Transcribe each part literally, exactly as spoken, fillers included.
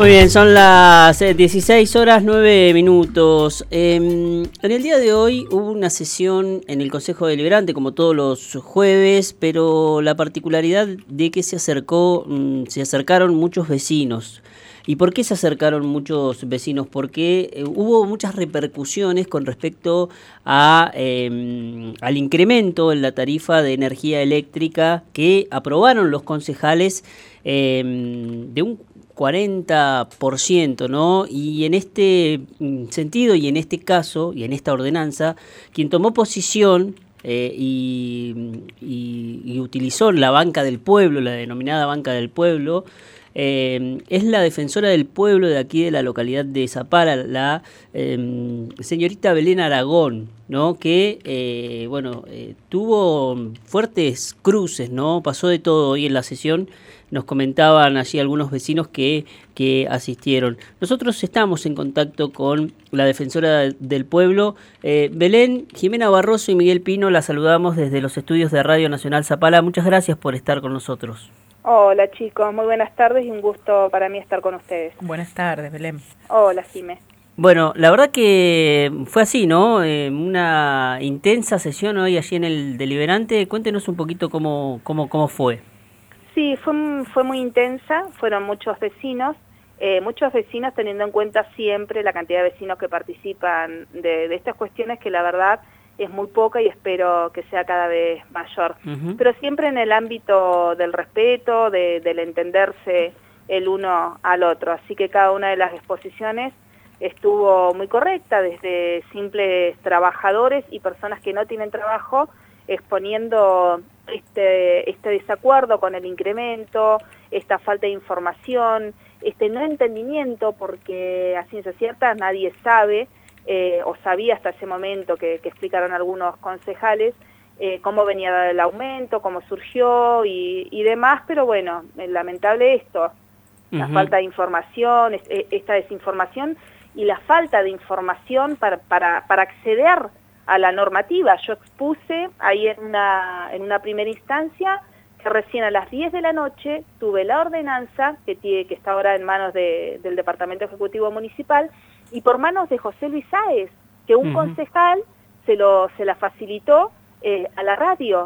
Muy bien, son las dieciséis horas nueve minutos. Eh, en el día de hoy hubo una sesión en el Consejo Deliberante, como todos los jueves, pero la particularidad de que se acercó, se acercaron muchos vecinos. ¿Y por qué se acercaron muchos vecinos? Porque eh, hubo muchas repercusiones con respecto a, eh, al incremento en la tarifa de energía eléctrica que aprobaron los concejales eh, de un cuarenta por ciento, ¿no? Y en este sentido y en este caso y en esta ordenanza, quien tomó posición eh, y, y, y utilizó la banca del pueblo, la denominada banca del pueblo, eh, es la defensora del pueblo de aquí de la localidad de Zapala, la eh, señorita Belén Aragón, ¿no? Que eh, bueno eh, tuvo fuertes cruces, ¿no? Pasó de todo hoy en la sesión. Nos comentaban allí algunos vecinos que, que asistieron. Nosotros estamos en contacto con la defensora del pueblo. Eh, Belén, Jimena Barroso y Miguel Pino, la saludamos desde los estudios de Radio Nacional Zapala. Muchas gracias por estar con nosotros. Hola chicos, muy buenas tardes y un gusto para mí estar con ustedes. Buenas tardes, Belén. Hola, Jimé. Bueno, la verdad que fue así, ¿no? Eh, una intensa sesión hoy allí en el Deliberante. Cuéntenos un poquito cómo, cómo, cómo fue. Sí, fue, fue muy intensa, fueron muchos vecinos, eh, muchos vecinos teniendo en cuenta siempre la cantidad de vecinos que participan de, de estas cuestiones, que la verdad es muy poca y espero que sea cada vez mayor. Uh-huh. Pero siempre en el ámbito del respeto, de, del entenderse el uno al otro. Así que cada una de las exposiciones estuvo muy correcta, desde simples trabajadores y personas que no tienen trabajo, exponiendo este, este desacuerdo con el incremento, esta falta de información, este no entendimiento, porque a ciencia cierta nadie sabe, eh, o sabía hasta ese momento que, que explicaron algunos concejales, eh, cómo venía el aumento, cómo surgió y, y demás, pero bueno, es lamentable esto, la uh-huh. falta de información, esta desinformación y la falta de información para, para, para acceder a la normativa. Yo expuse ahí en una, en una primera instancia que recién a las diez de la noche tuve la ordenanza que, tiene, que está ahora en manos de, del Departamento Ejecutivo Municipal y por manos de José Luis Sáez, que un uh-huh. concejal se, lo, se la facilitó eh, a la radio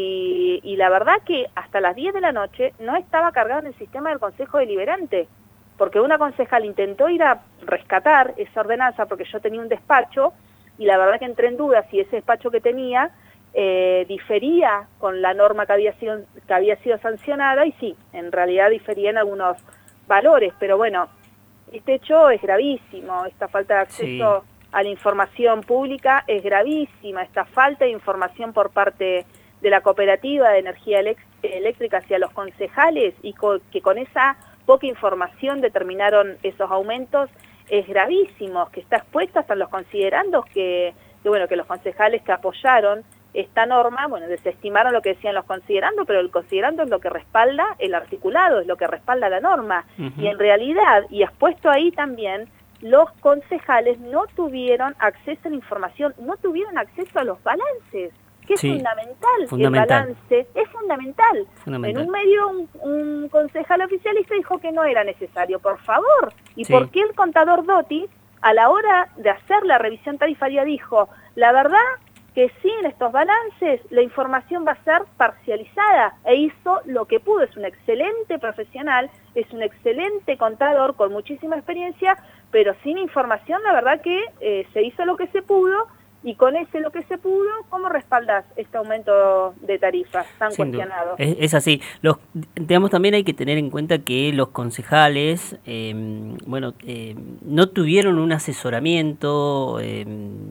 y, y la verdad que hasta las diez de la noche no estaba cargado en el sistema del Consejo Deliberante, porque una concejal intentó ir a rescatar esa ordenanza porque yo tenía un despacho y la verdad que entré en duda si ese despacho que tenía eh, difería con la norma que había sido que había sido sancionada, y sí, en realidad difería en algunos valores, pero bueno, este hecho es gravísimo, esta falta de acceso sí. a la información pública es gravísima, esta falta de información por parte de la cooperativa de energía eléctrica hacia los concejales y co- que con esa poca información determinaron esos aumentos, es gravísimo, que está expuesto hasta los considerandos que, que, bueno, que los concejales que apoyaron esta norma, bueno, desestimaron lo que decían los considerandos, pero el considerando es lo que respalda el articulado, es lo que respalda la norma. Uh-huh. Y en realidad, y expuesto ahí también, los concejales no tuvieron acceso a la información, no tuvieron acceso a los balances, que es sí, fundamental, fundamental, el balance es fundamental. fundamental. En un medio un, un concejal oficialista dijo que no era necesario, por favor. ¿Y sí. por qué el contador Dotti, a la hora de hacer la revisión tarifaria, dijo, la verdad que sí, en estos balances la información va a ser parcializada, e hizo lo que pudo? Es un excelente profesional, es un excelente contador con muchísima experiencia, pero sin información la verdad que eh, se hizo lo que se pudo. Y con ese lo que se pudo, ¿cómo respaldas este aumento de tarifas tan Sin cuestionado? Es, es así. Los, digamos, también hay que tener en cuenta que los concejales, eh, bueno, eh, no tuvieron un asesoramiento, eh,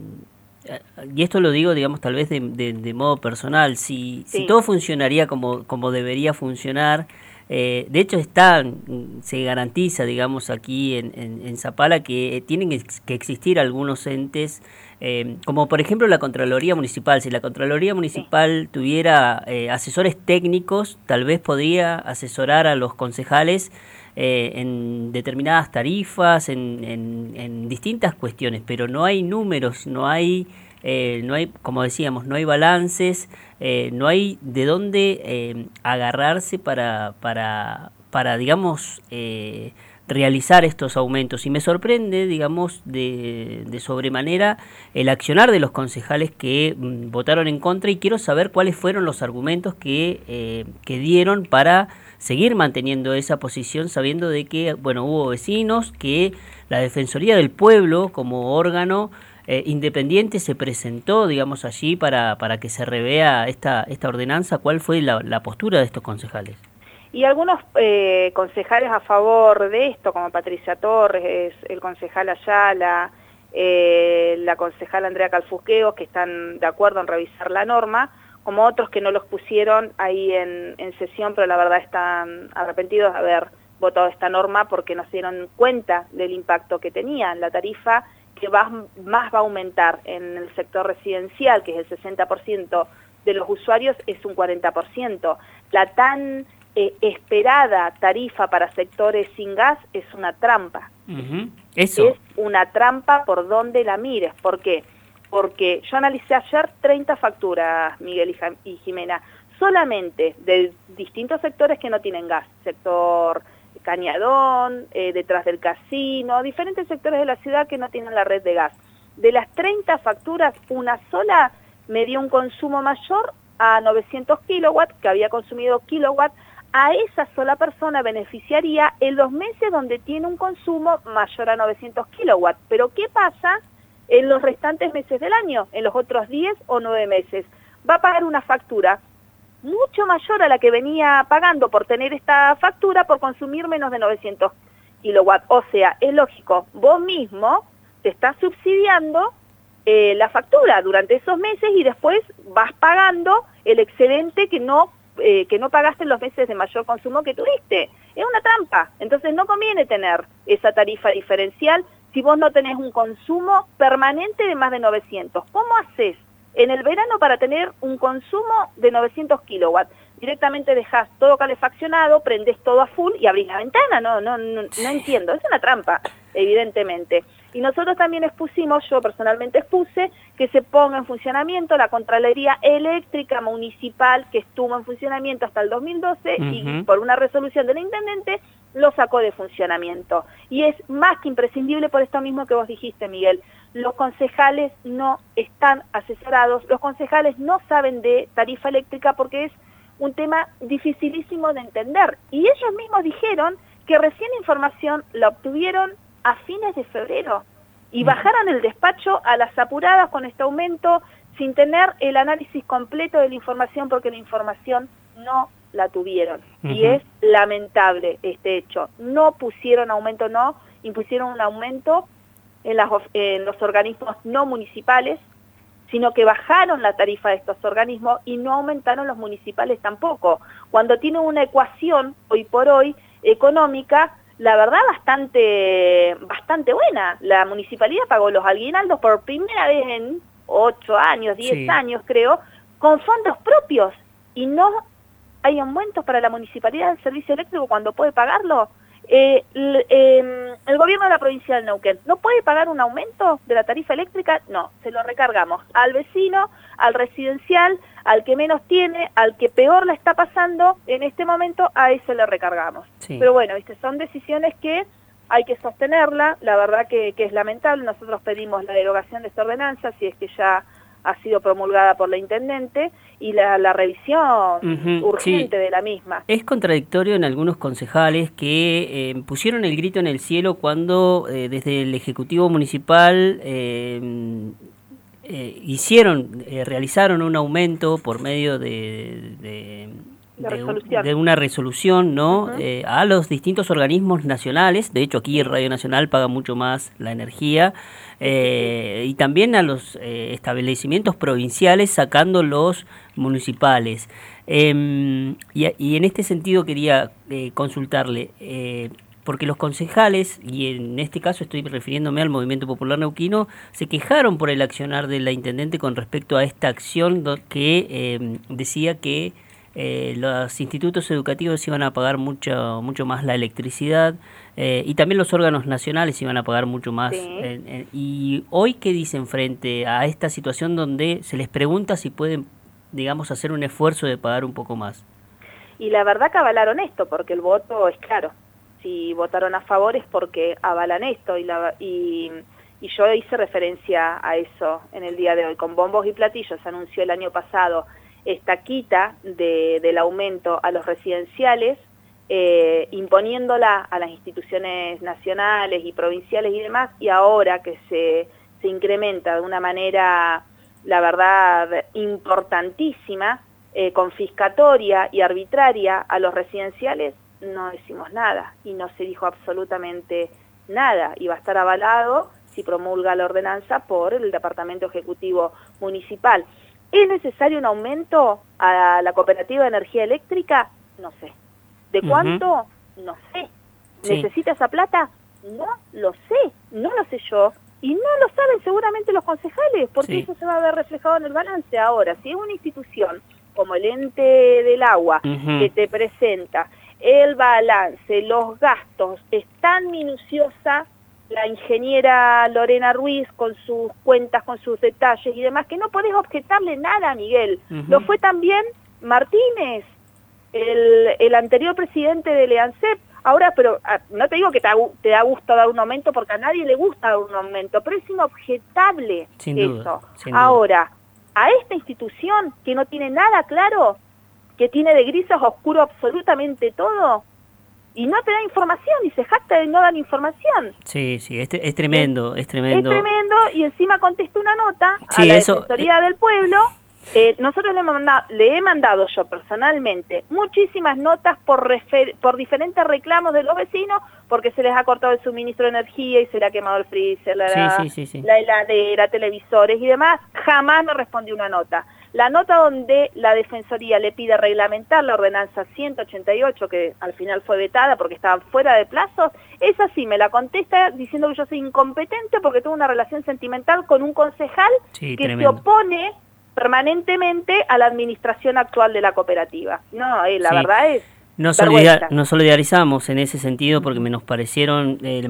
y esto lo digo, digamos, tal vez de, de, de modo personal. Si, sí. si todo funcionaría como, como debería funcionar, Eh, de hecho está, se garantiza, digamos, aquí en, en, en Zapala que tienen que existir algunos entes, eh, como por ejemplo la Contraloría Municipal. Si la Contraloría Municipal sí. tuviera eh, asesores técnicos, tal vez podría asesorar a los concejales eh, en determinadas tarifas, en, en, en distintas cuestiones, pero no hay números, no hay... Eh, no hay, como decíamos, no hay balances, eh, no hay de dónde eh, agarrarse para, para, para digamos, eh, realizar estos aumentos. Y me sorprende, digamos, de, de sobremanera el accionar de los concejales que mm, votaron en contra, y quiero saber cuáles fueron los argumentos que, eh, que dieron para seguir manteniendo esa posición, sabiendo de que, bueno, hubo vecinos, que la Defensoría del Pueblo como órgano eh, independiente se presentó, digamos, allí para, para que se revea esta, esta ordenanza. ¿Cuál fue la, la postura de estos concejales? Y algunos eh, concejales a favor de esto, como Patricia Torres, el concejal Ayala, eh, la concejal Andrea Calfusqueos, que están de acuerdo en revisar la norma, como otros que no los pusieron ahí en, en sesión, pero la verdad están arrepentidos de haber votado esta norma porque no se dieron cuenta del impacto que tenía. La tarifa que va, más va a aumentar en el sector residencial, que es el sesenta por ciento de los usuarios, es un cuarenta por ciento. La tan eh, esperada tarifa para sectores sin gas es una trampa. Uh-huh. Eso. Es una trampa por donde la mires. ¿Por qué? Porque yo analicé ayer treinta facturas, Miguel y Jimena, solamente de distintos sectores que no tienen gas. Sector Cañadón, eh, detrás del casino, diferentes sectores de la ciudad que no tienen la red de gas. De las treinta facturas, una sola me dio un consumo mayor a novecientos kilowatts, que había consumido kilowatts. A esa sola persona beneficiaría en los meses donde tiene un consumo mayor a novecientos kilowatts. Pero ¿qué pasa en los restantes meses del año? En los otros diez o nueve meses. Va a pagar una factura mucho mayor a la que venía pagando por tener esta factura por consumir menos de novecientos kilowatts. O sea, es lógico, vos mismo te estás subsidiando eh, la factura durante esos meses y después vas pagando el excedente que no eh, que no pagaste en los meses de mayor consumo que tuviste. Es una trampa. Entonces no conviene tener esa tarifa diferencial si vos no tenés un consumo permanente de más de novecientos. ¿Cómo haces en el verano para tener un consumo de novecientos kilowatts? Directamente dejás todo calefaccionado, prendés todo a full y abrís la ventana. No, no, no, no entiendo. Es una trampa, evidentemente. Y nosotros también expusimos, yo personalmente expuse, que se ponga en funcionamiento la Contraloría Eléctrica Municipal, que estuvo en funcionamiento hasta el dos mil doce, uh-huh. y por una resolución del intendente lo sacó de funcionamiento. Y es más que imprescindible por esto mismo que vos dijiste, Miguel. Los concejales no están asesorados, los concejales no saben de tarifa eléctrica porque es un tema dificilísimo de entender. Y ellos mismos dijeron que recién información la obtuvieron a fines de febrero y bajaron el despacho a las apuradas con este aumento sin tener el análisis completo de la información porque la información no la tuvieron. Uh-huh. Y es lamentable este hecho. No pusieron aumento, no, impusieron un aumento en, las, en los organismos no municipales, sino que bajaron la tarifa de estos organismos y no aumentaron los municipales tampoco. Cuando tienen una ecuación, hoy por hoy, económica, la verdad bastante bastante buena. La municipalidad pagó los aguinaldos por primera vez en ocho años, diez sí. años creo, con fondos propios, y no hay aumentos para la municipalidad del servicio eléctrico cuando puede pagarlo. Eh, el, eh, el gobierno de la provincia del Neuquén no puede pagar un aumento de la tarifa eléctrica, no, se lo recargamos al vecino, al residencial, al que menos tiene, al que peor la está pasando en este momento, a ese le recargamos. Sí. Pero bueno, viste, son decisiones que hay que sostenerla, la verdad que, que es lamentable. Nosotros pedimos la derogación de esta ordenanza, si es que ya ha sido promulgada por la intendente, y la, la revisión uh-huh, urgente sí. de la misma. Es contradictorio en algunos concejales que eh, pusieron el grito en el cielo cuando eh, desde el Ejecutivo Municipal eh, eh, hicieron, eh, realizaron un aumento por medio de... de De, de una resolución, ¿no? Uh-huh. eh, a los distintos organismos nacionales. De hecho, aquí el Radio Nacional paga mucho más la energía, eh, y también a los eh, establecimientos provinciales, sacando los municipales. Eh, y, y en este sentido quería eh, consultarle, eh, porque los concejales, y en este caso estoy refiriéndome al Movimiento Popular Neuquino, se quejaron por el accionar de la intendente con respecto a esta acción que eh, decía que Eh, los institutos educativos iban a pagar mucho mucho más la electricidad, eh, y también los órganos nacionales iban a pagar mucho más. Sí. Eh, eh, y hoy, ¿qué dicen frente a esta situación donde se les pregunta si pueden, digamos, hacer un esfuerzo de pagar un poco más? Y la verdad que avalaron esto, porque el voto es claro. si votaron a favor es porque avalan esto y, la, y, y yo hice referencia a eso en el día de hoy. Con bombos y platillos se anunció el año pasado esta quita de, del aumento a los residenciales, eh, imponiéndola a las instituciones nacionales y provinciales y demás, y ahora que se, se incrementa de una manera, la verdad, importantísima, eh, confiscatoria y arbitraria a los residenciales, no decimos nada y no se dijo absolutamente nada, y va a estar avalado si promulga la ordenanza por el Departamento Ejecutivo Municipal. ¿Es necesario un aumento a la cooperativa de energía eléctrica? No sé. ¿De cuánto? Uh-huh. No sé. Sí. ¿Necesita esa plata? No lo sé, no lo sé yo, y no lo saben seguramente los concejales, porque sí. eso se va a ver reflejado en el balance. Ahora, si es una institución como el ente del agua, uh-huh. que te presenta el balance, los gastos, es tan minuciosa la ingeniera Lorena Ruiz con sus cuentas, con sus detalles y demás, que no podés objetarle nada, Miguel. Uh-huh. Lo fue también Martínez, el, el anterior presidente de LEANSEP. Ahora, pero no te digo que te, te da gusto dar un aumento, porque a nadie le gusta dar un aumento, pero es inobjetable sin eso. Duda, sin Ahora, duda. A esta institución que no tiene nada claro, que tiene de grises oscuro absolutamente todo, y no te da información, y se jacta de no dar información. Sí, sí, es, es tremendo, es, es tremendo. Es tremendo, y encima contesta una nota sí, a la eso, Defensoría eh... del Pueblo. Eh, nosotros le, manda, le he mandado yo personalmente muchísimas notas por, refer, por diferentes reclamos de los vecinos, porque se les ha cortado el suministro de energía y se le ha quemado el freezer, la, sí, sí, sí, sí. la heladera, televisores y demás. Jamás me respondió una nota. La nota donde la Defensoría le pide reglamentar la ordenanza ciento ochenta y ocho, que al final fue vetada porque estaba fuera de plazos, esa sí me la contesta diciendo que yo soy incompetente porque tengo una relación sentimental con un concejal sí, que tremendo. se opone permanentemente a la administración actual de la cooperativa. No, eh, la sí. verdad es... Nos, solidar, nos solidarizamos en ese sentido porque me nos parecieron eh,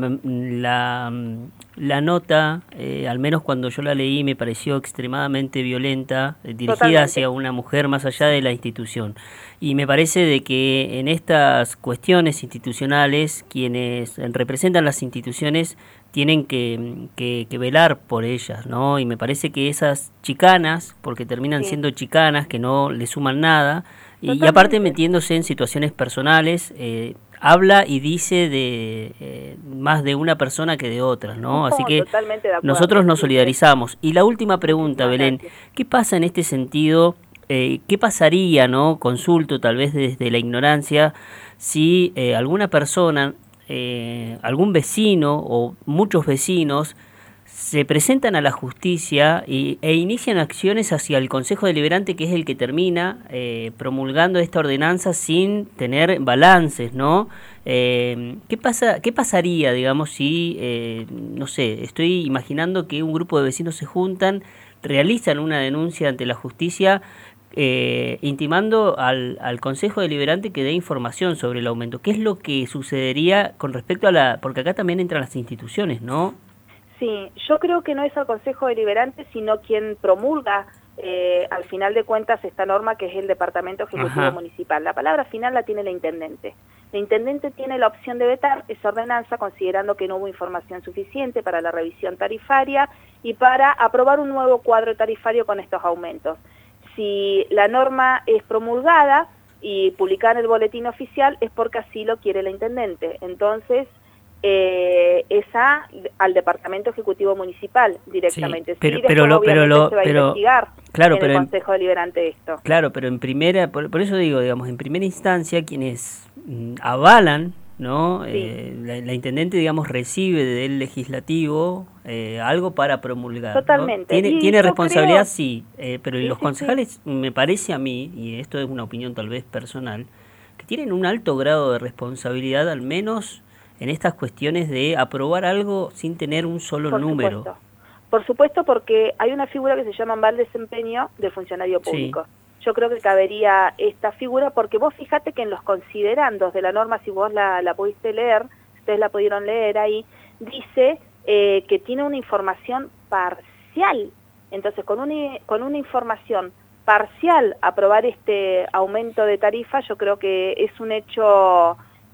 la, la nota, eh, al menos cuando yo la leí, me pareció extremadamente violenta, eh, dirigida Totalmente. hacia una mujer más allá de la institución. Y me parece de que en estas cuestiones institucionales, quienes representan las instituciones tienen que, que, que velar por ellas, ¿no? Y me parece que esas chicanas, porque terminan sí. siendo chicanas, que no le suman nada, y, y aparte metiéndose en situaciones personales, eh, habla y dice de eh, más de una persona que de otras, ¿no? Así que nosotros nos solidarizamos. Y la última pregunta, Belén, ¿qué pasa en este sentido? Eh, ¿Qué pasaría, no? Consulto tal vez desde la ignorancia, si eh, alguna persona, eh, algún vecino o muchos vecinos se presentan a la justicia y, e inician acciones hacia el Consejo Deliberante, que es el que termina eh, promulgando esta ordenanza sin tener balances, ¿no? Eh, ¿qué pasa, qué pasaría, digamos, si, eh, no sé, estoy imaginando que un grupo de vecinos se juntan, realizan una denuncia ante la justicia, eh, intimando al, al Consejo Deliberante que dé información sobre el aumento? ¿Qué es lo que sucedería con respecto a la...? Porque acá también entran las instituciones, ¿no? Sí, yo creo que no es el Consejo Deliberante, sino quien promulga eh, al final de cuentas esta norma, que es el Departamento Ejecutivo Ajá. Municipal. La palabra final la tiene la Intendente. La Intendente tiene la opción de vetar esa ordenanza considerando que no hubo información suficiente para la revisión tarifaria y para aprobar un nuevo cuadro tarifario con estos aumentos. Si la norma es promulgada y publicada en el boletín oficial es porque así lo quiere la Intendente. Entonces... Eh, esa al Departamento Ejecutivo Municipal directamente. Sí, pero, sí, pero, lo, pero lo se va pero, a investigar claro, en pero el Consejo en, Deliberante esto. Claro, pero en primera, por, por eso digo, digamos, en primera instancia quienes mm, avalan, ¿no? Sí. Eh, la, la Intendente, digamos, recibe del Legislativo eh, algo para promulgar. Totalmente. ¿no? Tiene, tiene responsabilidad, creo... sí, eh, pero sí, los sí, concejales, sí. me parece a mí, y esto es una opinión tal vez personal, que tienen un alto grado de responsabilidad, al menos en estas cuestiones de aprobar algo sin tener un solo Por número. Supuesto. Por supuesto, porque hay una figura que se llama mal desempeño del funcionario público. Sí. Yo creo que cabería esta figura, porque vos fíjate que en los considerandos de la norma, si vos la, la pudiste leer, ustedes la pudieron leer ahí, dice eh, que tiene una información parcial. Entonces, con una, con una información parcial, aprobar este aumento de tarifa, yo creo que es un hecho...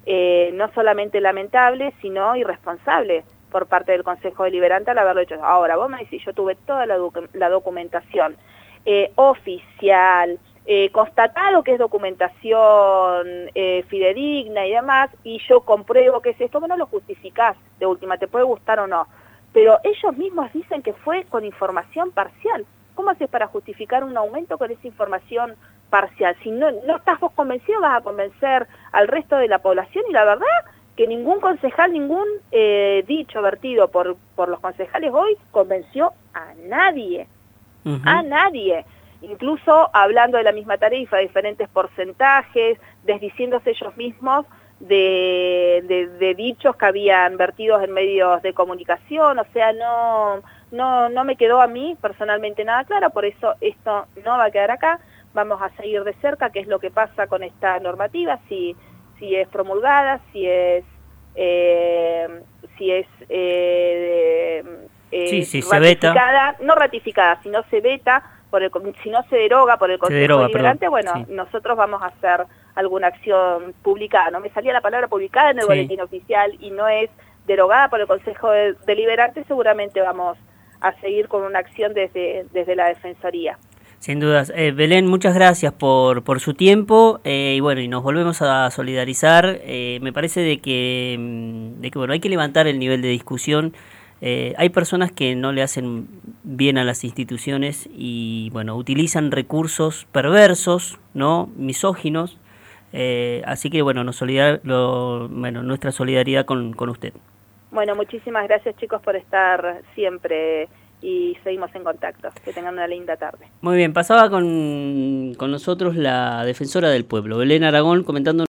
eh, no solamente lamentable, sino irresponsable por parte del Consejo Deliberante al haberlo hecho. Ahora, vos me decís, yo tuve toda la, docu la documentación eh, oficial, eh, constatado que es documentación eh, fidedigna y demás, y yo compruebo que es esto, bueno, lo justificás, de última, te puede gustar o no, pero ellos mismos dicen que fue con información parcial. ¿Cómo haces para justificar un aumento con esa información parcial? Si no, no estás vos convencido, vas a convencer al resto de la población, y la verdad que ningún concejal, ningún eh, dicho vertido por, por los concejales hoy convenció a nadie, uh-huh. a nadie. Incluso hablando de la misma tarifa, diferentes porcentajes, desdiciéndose ellos mismos de, de, de dichos que habían vertidos en medios de comunicación. O sea, no, no, no me quedó a mí personalmente nada claro, por eso esto no va a quedar acá. Vamos a seguir de cerca qué es lo que pasa con esta normativa, si, si es promulgada, si es, eh, si es eh, eh, sí, sí, ratificada, se no ratificada, sino se veta, por el, si no se deroga por el Consejo deroga, Deliberante, bueno, sí. nosotros vamos a hacer alguna acción publicada. No me salía la palabra publicada en el sí. boletín oficial y no es derogada por el Consejo Deliberante, seguramente vamos a seguir con una acción desde, desde la Defensoría. Sin dudas. Eh, Belén, muchas gracias por, por su tiempo eh, y bueno, y nos volvemos a solidarizar. Eh, me parece de que, de que bueno, hay que levantar el nivel de discusión. Eh, hay personas que no le hacen bien a las instituciones y bueno, utilizan recursos perversos, ¿no? Misóginos. Eh, así que bueno, nos solidar, lo, bueno, nuestra solidaridad con, con usted. Bueno, muchísimas gracias chicos por estar siempre y seguimos en contacto. Que tengan una linda tarde. Muy bien, pasaba con, con nosotros la defensora del pueblo, Belén Aragón, comentando